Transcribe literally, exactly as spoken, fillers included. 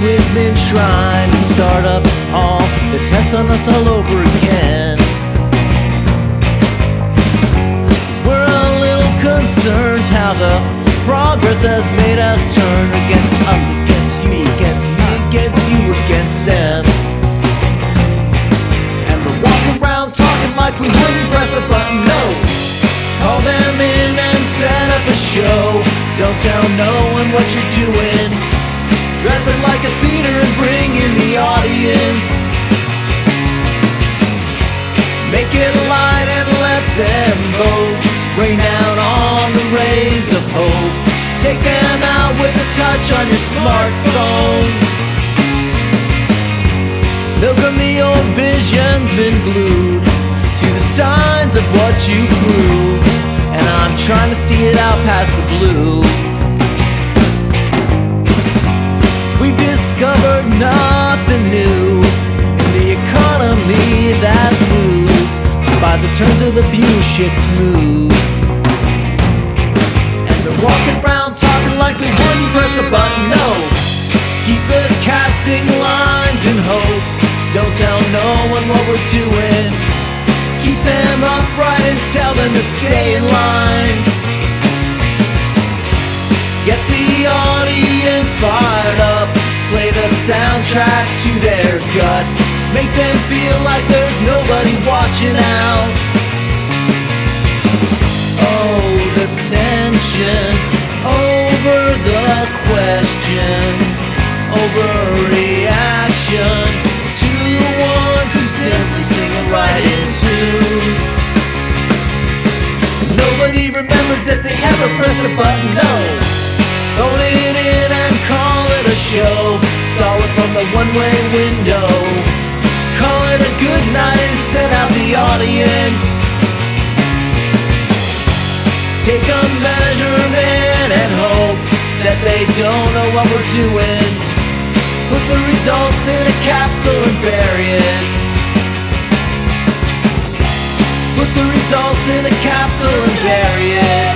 equipment trying to start up all the tests on us all over again. Cause we're a little concerned how the progress has made us turn against us, against you, against me, against you, against them. And we're walking around talking like we wouldn't press a button, no. Call them in and set up a show. Don't tell no one what you're doing. Dress it like a theater and bring in the audience. Make it light and let them vote. Rain down on the rays of hope. Take them out with a touch on your smartphone. Milk on the old vision's been glued to the signs of what you prove, and I'm trying to see it out past the blue. Cause we've discovered nothing new in the economy that's moved by the turns of the view ships move. And they're walking around talking like they wouldn't press the button, no. Keep the casting lines in hope. Don't tell no one what we're doing. Keep them upright and tell them to stay in line. Get the audience fired up. Play the soundtrack to their guts. Make them feel like there's nobody watching out. Oh, the tension over the questions, overreaction to ones who simply sing it right in tune. Nobody remembers if they ever press a button, no. Phone it in and call it a show. Saw it from the one-way window. Call it a good night and set out the audience. Take a measurement and hope that they don't know what we're doing. Put the results in a capsule and bury it. Put the results in a capsule and bury it.